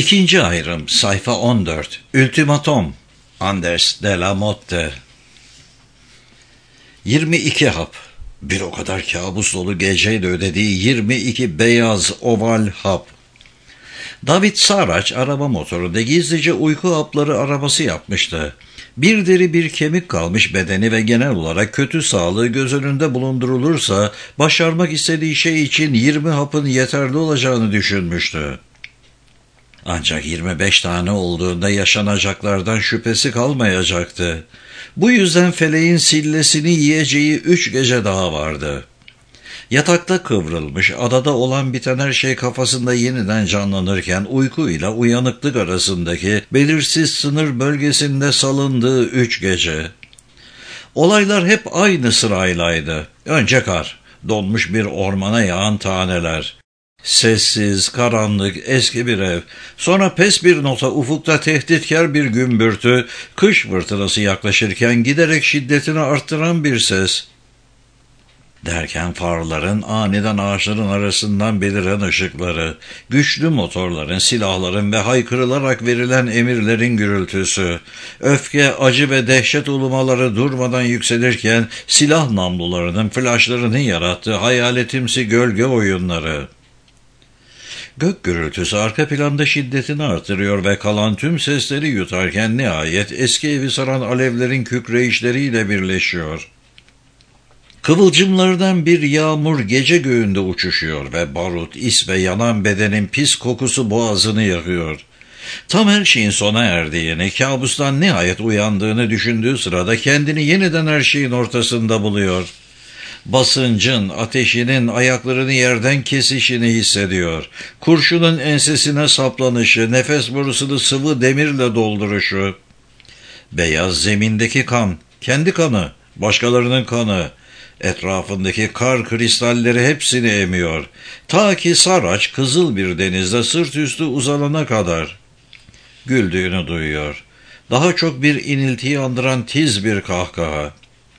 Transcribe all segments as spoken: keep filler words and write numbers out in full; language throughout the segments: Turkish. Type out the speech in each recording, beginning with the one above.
İkinci ayrım, sayfa on dört. Ultimatum, Anders de la Motte. yirmi iki hap. Bir o kadar kabus dolu geceyle ödediği yirmi iki beyaz oval hap. David Saraç araba motorunda gizlice uyku hapları arabası yapmıştı. Bir deri bir kemik kalmış bedeni ve genel olarak kötü sağlığı göz önünde bulundurulursa başarmak istediği şey için yirmi hapın yeterli olacağını düşünmüştü. Ancak yirmi beş tane olduğunda yaşanacaklardan şüphesi kalmayacaktı. Bu yüzden feleğin sillesini yiyeceği üç gece daha vardı. Yatakta kıvrılmış, adada olan biten her şey kafasında yeniden canlanırken uykuyla uyanıklık arasındaki belirsiz sınır bölgesinde salındığı üç gece. Olaylar hep aynı sıraylaydı. Önce kar, donmuş bir ormana yağan taneler. Sessiz, karanlık, eski bir ev. Sonra pes bir nota, ufukta tehditkar bir gümbürtü, kış fırtınası yaklaşırken giderek şiddetini arttıran bir ses. Derken farların aniden ağaçların arasından beliren ışıkları, güçlü motorların, silahların ve haykırılarak verilen emirlerin gürültüsü, öfke, acı ve dehşet ulumaları durmadan yükselirken silah namlularının, flaşlarının yarattığı hayaletimsi gölge oyunları. Gök gürültüsü arka planda şiddetini artırıyor ve kalan tüm sesleri yutarken nihayet eski evi saran alevlerin kükreyişleriyle birleşiyor. Kıvılcımlardan bir yağmur gece göğünde uçuşuyor ve barut, is ve yanan bedenin pis kokusu boğazını yakıyor. Tam her şeyin sona erdiğini, kabustan nihayet uyandığını düşündüğü sırada kendini yeniden her şeyin ortasında buluyor. Basıncın, ateşinin ayaklarını yerden kesişini hissediyor. Kurşunun ensesine saplanışı, nefes borusunu sıvı demirle dolduruşu. Beyaz zemindeki kan, kendi kanı, başkalarının kanı. Etrafındaki kar kristalleri hepsini emiyor. Ta ki Saraç kızıl bir denizde sırt üstü uzanana kadar. Güldüğünü duyuyor. Daha çok bir iniltiyi andıran tiz bir kahkaha.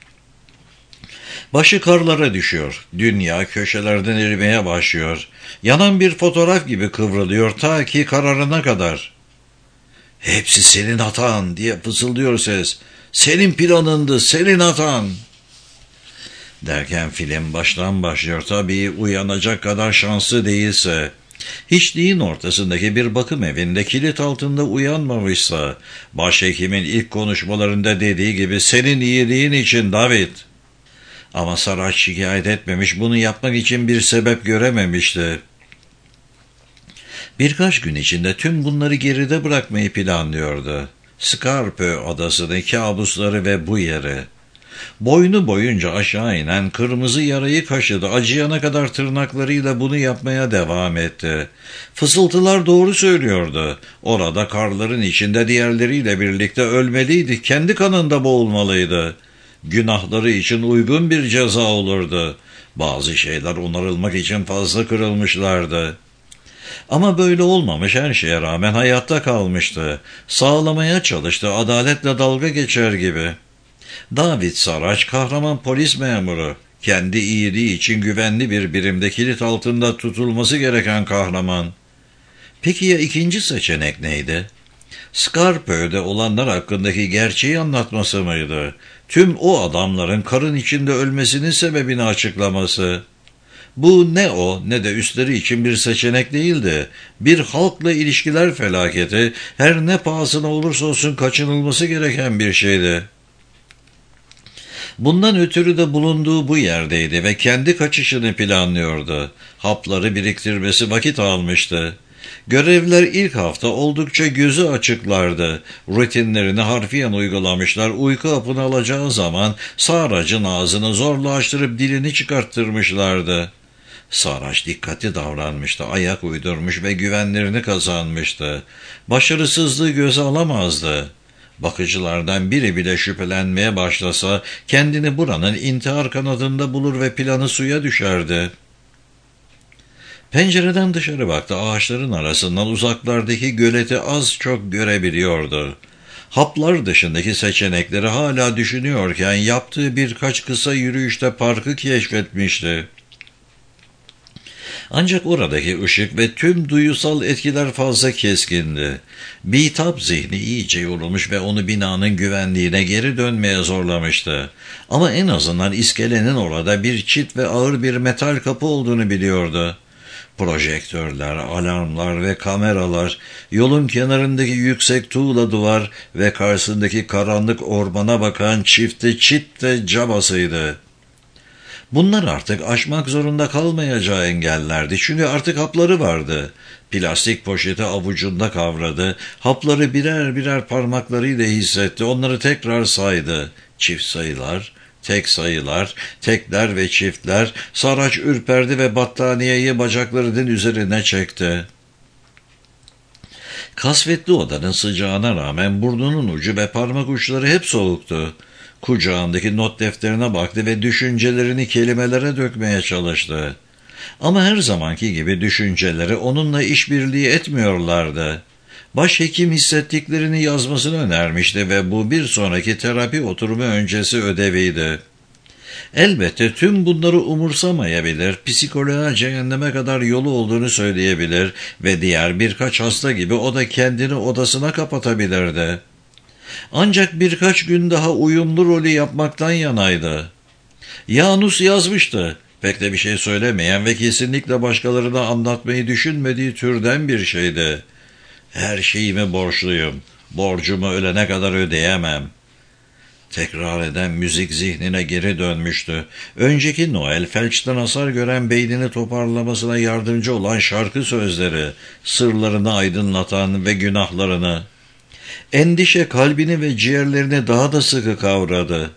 Başı karlara düşüyor. Dünya köşelerden erimeye başlıyor. Yanan bir fotoğraf gibi kıvrılıyor ta ki kararına kadar. "Hepsi senin hatan," diye fısıldıyor ses. "Senin planındı, senin hatan." Derken film baştan başlıyor. Tabii uyanacak kadar şanslı değilse. Hiçliğin ortasındaki bir bakım evinde kilit altında uyanmamışsa, başhekimin ilk konuşmalarında dediği gibi "senin iyiliğin için David." Ama Saraç şikayet etmemiş, bunu yapmak için bir sebep görememişti. Birkaç gün içinde tüm bunları geride bırakmayı planlıyordu. Scarpe adasını, kabusları ve bu yeri. Boynu boyunca aşağı inen kırmızı yarayı kaşıdı. Acıyana kadar tırnaklarıyla bunu yapmaya devam etti. Fısıltılar doğru söylüyordu. Orada karların içinde diğerleriyle birlikte ölmeliydi. Kendi kanında boğulmalıydı. Günahları için uygun bir ceza olurdu. Bazı şeyler onarılmak için fazla kırılmışlardı. Ama böyle olmamış, her şeye rağmen hayatta kalmıştı. Sağlamaya çalıştı, adaletle dalga geçer gibi. David Saraç, kahraman polis memuru. Kendi iyiliği için güvenli bir birimde kilit altında tutulması gereken kahraman. Peki ya ikinci seçenek neydi? Scarpe'de olanlar hakkındaki gerçeği anlatması mıydı? Tüm o adamların karın içinde ölmesinin sebebini açıklaması. Bu ne o ne de üstleri için bir seçenek değildi. Bir halkla ilişkiler felaketi, her ne pahasına olursa olsun kaçınılması gereken bir şeydi. Bundan ötürü de bulunduğu bu yerdeydi ve kendi kaçışını planlıyordu. Hapları biriktirmesi vakit almıştı. Görevliler ilk hafta oldukça gözü açıklardı. Rutinlerini harfiyen uygulamışlar. Uyku hapını alacağı zaman Sarac'ın ağzını zorla açtırıp dilini çıkarttırmışlardı. Saraç dikkatli davranmıştı, ayak uydurmuş ve güvenlerini kazanmıştı. Başarısızlığı göze alamazdı. Bakıcılardan biri bile şüphelenmeye başlasa kendini buranın intihar kanadında bulur ve planı suya düşerdi. Pencereden dışarı baktı. Ağaçların arasından uzaklardaki göleti az çok görebiliyordu. Haplar dışındaki seçenekleri hala düşünüyorken yaptığı birkaç kısa yürüyüşte parkı keşfetmişti. Ancak oradaki ışık ve tüm duyusal etkiler fazla keskindi. Bitap zihni iyice yorulmuş ve onu binanın güvenliğine geri dönmeye zorlamıştı. Ama en azından iskelenin orada bir çit ve ağır bir metal kapı olduğunu biliyordu. Projektörler, alarmlar ve kameralar, yolun kenarındaki yüksek tuğla duvar ve karşısındaki karanlık ormana bakan çifte çit de cabasıydı. Bunlar artık aşmak zorunda kalmayacağı engellerdi. Çünkü artık hapları vardı. Plastik poşeti avucunda kavradı. Hapları birer birer parmaklarıyla hissetti. Onları tekrar saydı. Çift sayılar, tek sayılar, tekler ve çiftler. Saraç ürperdi ve battaniyeyi bacaklarının üzerine çekti. Kasvetli odanın sıcağına rağmen burnunun ucu ve parmak uçları hep soğuktu. Kucağındaki not defterine baktı ve düşüncelerini kelimelere dökmeye çalıştı. Ama her zamanki gibi düşünceleri onunla işbirliği etmiyorlardı. Başhekim hissettiklerini yazmasını önermişti ve bu bir sonraki terapi oturumu öncesi ödeviydi. Elbette tüm bunları umursamayabilir, psikoloğa cehenneme kadar yolu olduğunu söyleyebilir ve diğer birkaç hasta gibi o da kendini odasına kapatabilirdi. Ancak birkaç gün daha uyumlu rolü yapmaktan yanaydı. Yanus yazmıştı. Pek de bir şey söylemeyen ve kesinlikle başkalarına anlatmayı düşünmediği türden bir şeydi. Her şeyimi borçluyum. Borcumu ölene kadar ödeyemem. Tekrar eden müzik zihnine geri dönmüştü. Önceki Noel, felçten hasar gören beynini toparlamasına yardımcı olan şarkı sözleri, sırlarını aydınlatan ve günahlarını. Endişe kalbini ve ciğerlerini daha da sıkı kavradı.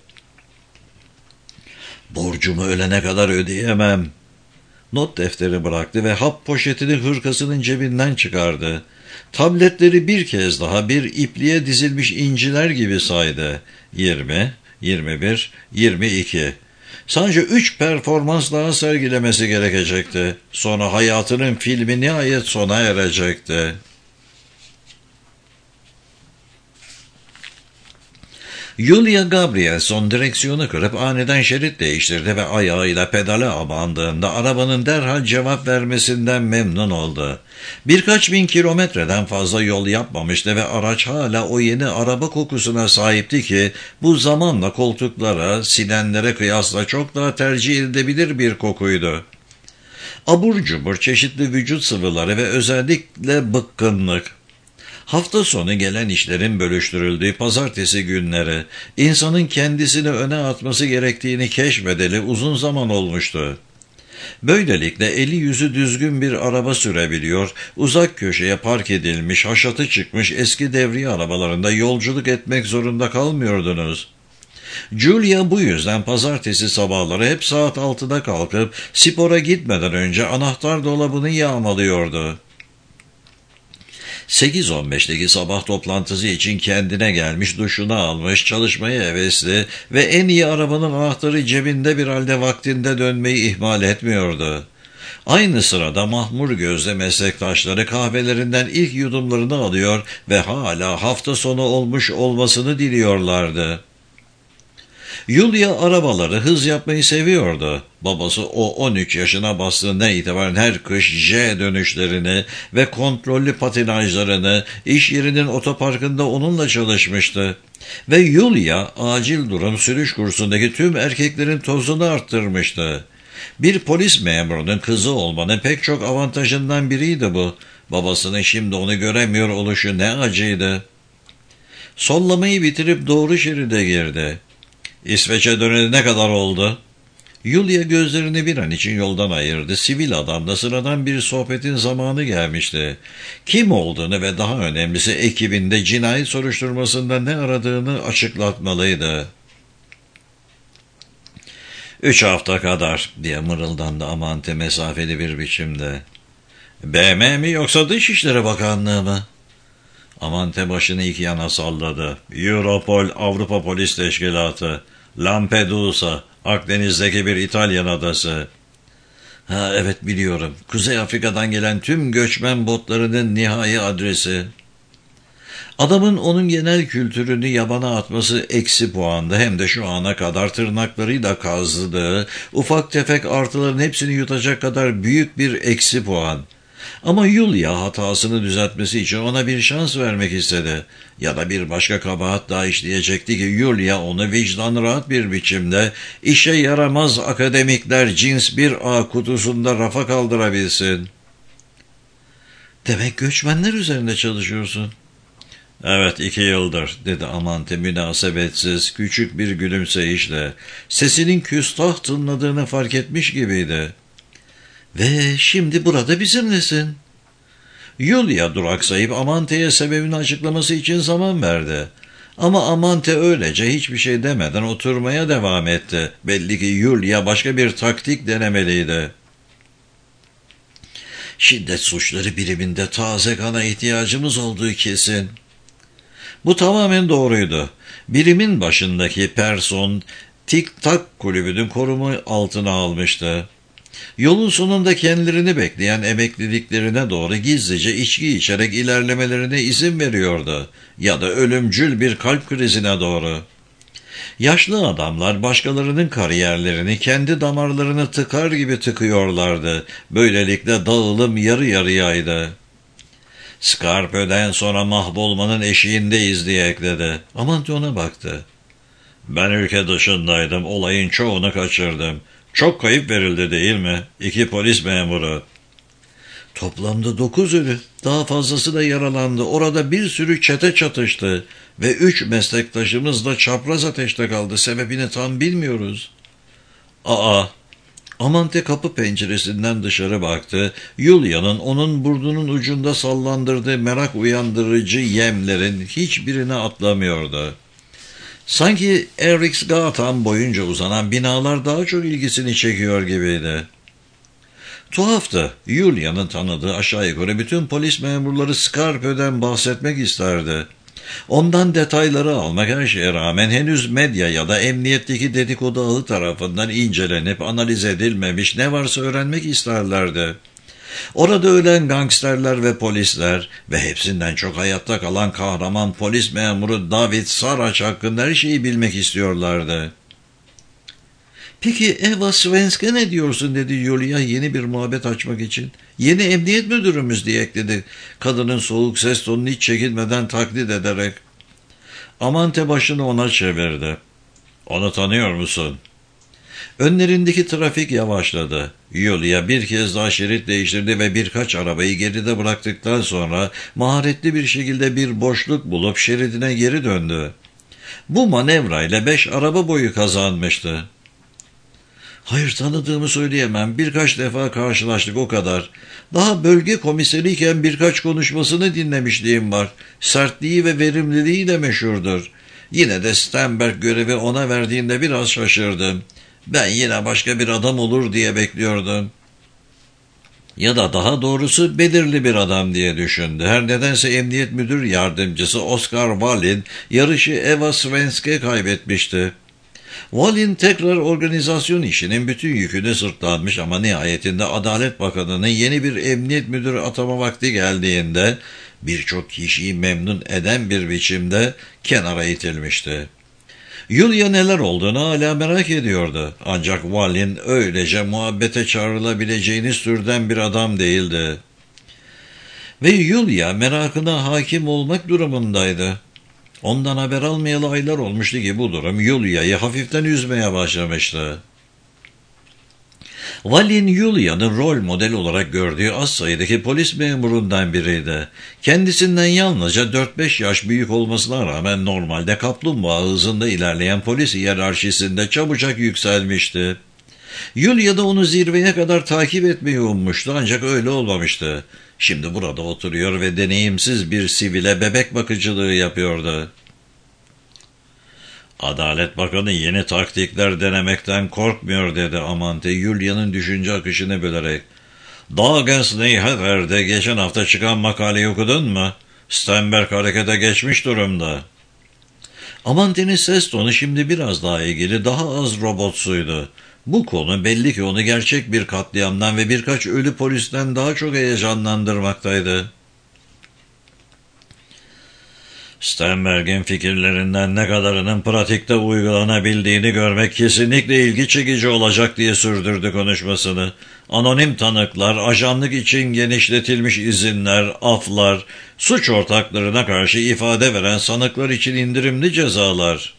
Borcumu ölene kadar ödeyemem. Not defteri bıraktı ve hap poşetini hırkasının cebinden çıkardı. Tabletleri bir kez daha bir ipliğe dizilmiş inciler gibi saydı. Yirmi, yirmi bir, yirmi iki. Sadece üç performans daha sergilemesi gerekecekti. Sonra hayatının filmi nihayet sona erecekti. Julia Gabrielson direksiyonu kırıp aniden şerit değiştirdi ve ayağıyla pedala bandığında arabanın derhal cevap vermesinden memnun oldu. Birkaç bin kilometreden fazla yol yapmamıştı ve araç hala o yeni araba kokusuna sahipti ki bu zamanla koltuklara, silenlere kıyasla çok daha tercih edilebilir bir kokuydu. Abur cubur çeşitli vücut sıvıları ve özellikle bıkkınlık. Hafta sonu gelen işlerin bölüştürüldüğü pazartesi günleri, insanın kendisini öne atması gerektiğini keşfedeli uzun zaman olmuştu. Böylelikle eli yüzü düzgün bir araba sürebiliyor, uzak köşeye park edilmiş, haşatı çıkmış eski devriye arabalarında yolculuk etmek zorunda kalmıyordunuz. Julia bu yüzden pazartesi sabahları hep saat altıda kalkıp spora gitmeden önce anahtar dolabını yağmalıyordu. sekiz on beşteki sabah toplantısı için kendine gelmiş, duşunu almış, çalışmaya hevesli ve en iyi arabanın anahtarı cebinde bir halde vaktinde dönmeyi ihmal etmiyordu. Aynı sırada mahmur gözle meslektaşları kahvelerinden ilk yudumlarını alıyor ve hala hafta sonu olmuş olmasını diliyorlardı. Julia arabaları hız yapmayı seviyordu. Babası o on üç yaşına bastığından itibaren her kış J dönüşlerini ve kontrollü patinajlarını iş yerinin otoparkında onunla çalışmıştı. Ve Julia acil durum sürüş kursundaki tüm erkeklerin tozunu arttırmıştı. Bir polis memurunun kızı olmanın pek çok avantajından biriydi bu. Babasının şimdi onu göremiyor oluşu ne acıydı. Sollamayı bitirip doğru şeride girdi. İsveç'e döneli ne kadar oldu? Julia gözlerini bir an için yoldan ayırdı. Sivil adamla sıradan bir sohbetin zamanı gelmişti. Kim olduğunu ve daha önemlisi ekibinde cinayet soruşturmasında ne aradığını açıklatmalıydı. Üç hafta kadar diye mırıldandı Amante mesafeli bir biçimde. B M mi yoksa Dışişleri Bakanlığı mı? Amante başını iki yana salladı. Europol, Avrupa Polis Teşkilatı, Lampedusa, Akdeniz'deki bir İtalyan adası. Ha evet biliyorum. Kuzey Afrika'dan gelen tüm göçmen botlarının nihai adresi. Adamın onun genel kültürünü yabana atması eksi puandı, hem de şu ana kadar tırnaklarıyla kazdığı ufak tefek artıların hepsini yutacak kadar büyük bir eksi puan. Ama Yulia hatasını düzeltmesi için ona bir şans vermek istedi. Ya da bir başka kabahat daha işleyecekti ki Yulia onu vicdan rahat bir biçimde işe yaramaz akademikler cins bir A kutusunda rafa kaldırabilsin. Demek göçmenler üzerinde çalışıyorsun. Evet, iki yıldır, dedi Amante münasebetsiz, küçük bir gülümseyişle. Sesinin küstah tınladığını fark etmiş gibiydi. Ve şimdi burada bizimlesin. Yulia duraksayıp Amante'ye sebebini açıklaması için zaman verdi. Ama Amante öylece hiçbir şey demeden oturmaya devam etti. Belli ki Yulia başka bir taktik denemeliydi. Şiddet suçları biriminde taze kana ihtiyacımız olduğu kesin. Bu tamamen doğruydu. Birimin başındaki person Tik Tak kulübünün korumu altına almıştı. Yolun sonunda kendilerini bekleyen emekliliklerine doğru gizlice içki içerek ilerlemelerine izin veriyordu. Ya da ölümcül bir kalp krizine doğru. Yaşlı adamlar başkalarının kariyerlerini kendi damarlarını tıkar gibi tıkıyorlardı. Böylelikle dağılım yarı yarıyaydı. Scarpe'den sonra mahvolmanın eşiğindeyiz diye ekledi. Amante ona baktı. Ben ülke dışındaydım, olayın çoğunu kaçırdım. Çok kayıp verildi değil mi? İki polis memuru. Toplamda dokuz ölü. Daha fazlası da yaralandı. Orada bir sürü çete çatıştı. Ve üç meslektaşımız da çapraz ateşte kaldı. Sebebini tam bilmiyoruz. Aa! Amante kapı penceresinden dışarı baktı. Yulia'nın onun burnunun ucunda sallandırdığı merak uyandırıcı yemlerin hiçbirine atlamıyordu. Sanki Eriksgatan boyunca uzanan binalar daha çok ilgisini çekiyor gibiydi. Tuhaftı. Yulia'nın tanıdığı aşağı yukarı bütün polis memurları Scarpe'den bahsetmek isterdi. Ondan detayları almak her şeye rağmen henüz medya ya da emniyetteki dedikodu ağı tarafından incelenip analiz edilmemiş ne varsa öğrenmek isterlerdi. Orada ölen gangsterler ve polisler ve hepsinden çok hayatta kalan kahraman polis memuru David Saraç hakkında her şeyi bilmek istiyorlardı. Peki Eva Svenske ne diyorsun, dedi Yulia yeni bir muhabbet açmak için. Yeni emniyet müdürümüz diye ekledi kadının soğuk ses tonunu hiç çekinmeden taklit ederek. Amante başını ona çevirdi. Onu tanıyor musun? Önlerindeki trafik yavaşladı. Yulia bir kez daha şerit değiştirdi ve birkaç arabayı geride bıraktıktan sonra maharetli bir şekilde bir boşluk bulup şeridine geri döndü. Bu manevrayla beş araba boyu kazanmıştı. Hayır, tanıdığımı söyleyemem. Birkaç defa karşılaştık, o kadar. Daha bölge komiseriyken birkaç konuşmasını dinlemişliğim var. Sertliği ve verimliliğiyle meşhurdur. Yine de Stenberg görevi ona verdiğinde biraz şaşırdım. Ben yine başka bir adam olur diye bekliyordum. Ya da daha doğrusu belirli bir adam diye düşündü. Her nedense emniyet müdür yardımcısı Oscar Wallin yarışı Eva Svenske kaybetmişti. Wallin tekrar organizasyon işinin bütün yükünü sırtlanmış ama nihayetinde Adalet Bakanı'nın yeni bir emniyet müdürü atama vakti geldiğinde birçok kişiyi memnun eden bir biçimde kenara itilmişti. Yulia neler olduğunu hala merak ediyordu. Ancak Wallin öylece muhabbete çağrılabileceğiniz türden bir adam değildi. Ve Yulia merakına hakim olmak durumundaydı. Ondan haber almayalı aylar olmuştu ki bu durum Yulia'yı hafiften üzmeye başlamıştı. Wallin, Yulia'nın rol model olarak gördüğü az sayıdaki polis memurundan biriydi. Kendisinden yalnızca dört beş yaş büyük olmasına rağmen normalde kaplumbağa hızında ilerleyen polis hiyerarşisinde çabucak yükselmişti. Yulia da onu zirveye kadar takip etmeyi ummuştu, ancak öyle olmamıştı. Şimdi burada oturuyor ve deneyimsiz bir sivile bebek bakıcılığı yapıyordu. Adalet Bakanı yeni taktikler denemekten korkmuyor, dedi Amante Yulia'nın düşünce akışını bölerek. Dagens Nyheter'de geçen hafta çıkan makaleyi okudun mu? Stenberg harekete geçmiş durumda. Amante'nin ses tonu şimdi biraz daha ilgili, daha az robotsuydu. Bu konu belli ki onu gerçek bir katliamdan ve birkaç ölü polisten daha çok heyecanlandırmaktaydı. Sternberg'in fikirlerinden ne kadarının pratikte uygulanabildiğini görmek kesinlikle ilgi çekici olacak diye sürdürdü konuşmasını. Anonim tanıklar, ajanlık için genişletilmiş izinler, aflar, suç ortaklarına karşı ifade veren sanıklar için indirimli cezalar.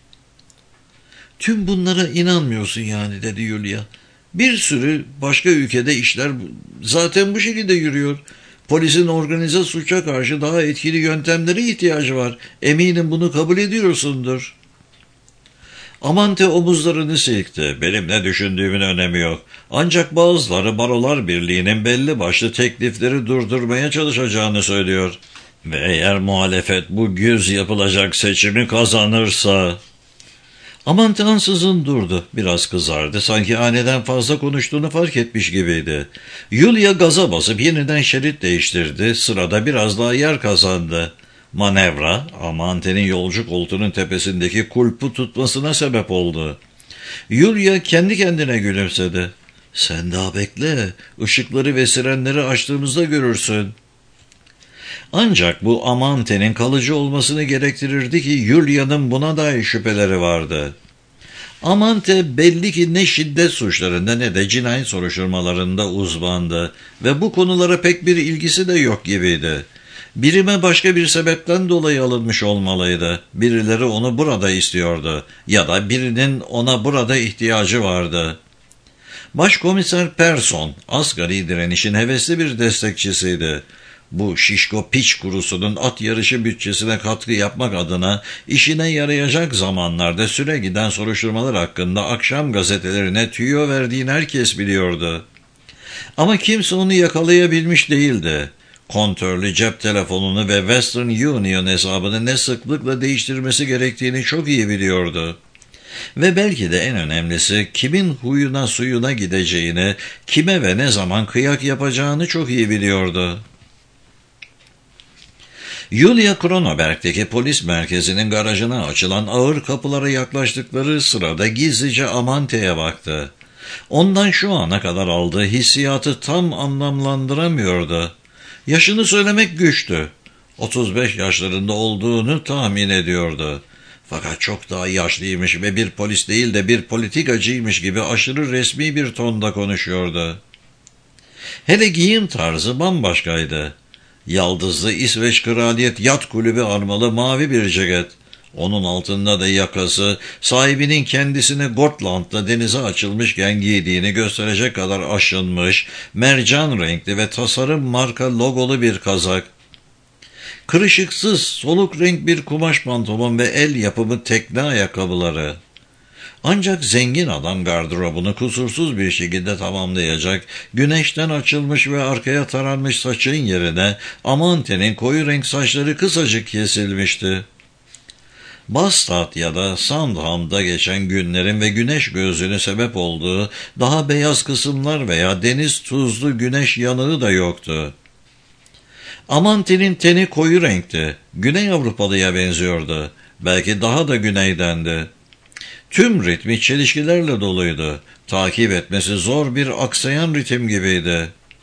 Tüm bunlara inanmıyorsun yani, dedi Yulia. Bir sürü başka ülkede işler zaten bu şekilde yürüyor. Polisin organize suça karşı daha etkili yöntemlere ihtiyacı var. Eminim bunu kabul ediyorsundur. Amante omuzlarını silkti. Benim ne düşündüğümün önemi yok. Ancak bazıları Barolar Birliği'nin belli başlı teklifleri durdurmaya çalışacağını söylüyor. Ve eğer muhalefet bu güz yapılacak seçimi kazanırsa... Amante ansızın durdu. Biraz kızardı. Sanki aniden fazla konuştuğunu fark etmiş gibiydi. Yulia gaza basıp yeniden şerit değiştirdi. Sırada biraz daha yer kazandı. Manevra, Amante'nin yolcu koltuğunun tepesindeki kulpu tutmasına sebep oldu. Yulia kendi kendine gülümsedi. Sen daha bekle. Işıkları ve sirenleri açtığımızda görürsün. Ancak bu Amante'nin kalıcı olmasını gerektirirdi ki Yulia'nın buna dair şüpheleri vardı. Amante belli ki ne şiddet suçlarında ne de cinayet soruşturmalarında uzmandı ve bu konulara pek bir ilgisi de yok gibiydi. Birime başka bir sebepten dolayı alınmış olmalıydı. Birileri onu burada istiyordu ya da birinin ona burada ihtiyacı vardı. Başkomiser Persson, asgari direnişin hevesli bir destekçisiydi. Bu şişko piç kurusunun at yarışı bütçesine katkı yapmak adına işine yarayacak zamanlarda süre giden soruşturmalar hakkında akşam gazetelerine tüyo verdiğini herkes biliyordu. Ama kimse onu yakalayabilmiş değildi. Kontörlü cep telefonunu ve Western Union hesabını ne sıklıkla değiştirmesi gerektiğini çok iyi biliyordu. Ve belki de en önemlisi kimin huyuna suyuna gideceğini, kime ve ne zaman kıyak yapacağını çok iyi biliyordu. Yulia Kronoberg'deki polis merkezinin garajına açılan ağır kapılara yaklaştıkları sırada gizlice Amante'ye baktı. Ondan şu ana kadar aldığı hissiyatı tam anlamlandıramıyordu. Yaşını söylemek güçtü. otuz beş yaşlarında olduğunu tahmin ediyordu. Fakat çok daha yaşlıymış ve bir polis değil de bir politikacıymış gibi aşırı resmi bir tonda konuşuyordu. Hele giyim tarzı bambaşkaydı. Yaldızlı İsveç Kraliyet Yat Kulübü armalı mavi bir ceket. Onun altında da yakası, sahibinin kendisine Gotland'da denize açılmışken giydiğini gösterecek kadar aşınmış, mercan renkli ve tasarım marka logolu bir kazak. Kırışıksız, soluk renk bir kumaş pantolon ve el yapımı tekne ayakkabıları. Ancak zengin adam gardırobunu kusursuz bir şekilde tamamlayacak, güneşten açılmış ve arkaya taranmış saçın yerine Amante'nin koyu renk saçları kısacık kesilmişti. Bastad ya da Sandham'da geçen günlerin ve güneş gözlüğüne sebep olduğu daha beyaz kısımlar veya deniz tuzlu güneş yanığı da yoktu. Amante'nin teni koyu renkti, Güney Avrupalıya benziyordu, belki daha da güneydendi. Tüm ritmi çelişkilerle doluydu. Takip etmesi zor bir aksayan ritim gibiydi.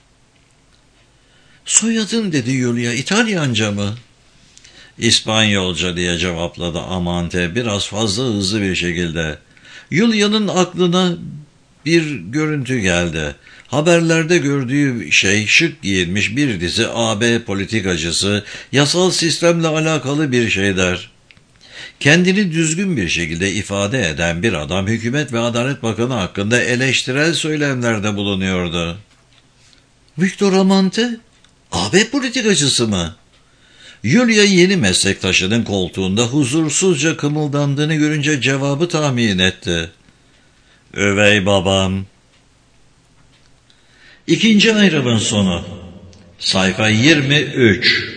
Soyadın, dedi Yulia, İtalyanca mı? İspanyolca, diye cevapladı Amante biraz fazla hızlı bir şekilde. Yulia'nın aklına bir görüntü geldi. Haberlerde gördüğü şey şık giyinmiş bir dizi A B politikacısı, yasal sistemle alakalı bir şeyler. Kendini düzgün bir şekilde ifade eden bir adam Hükümet ve Adalet Bakanı hakkında eleştirel söylemlerde bulunuyordu. Victor Amante, A B politikacısı mı? Yulia yeni meslektaşının koltuğunda huzursuzca kımıldandığını görünce cevabı tahmin etti. Üvey babam. İkinci ayrımın sonu. Sayfa yirmi üç.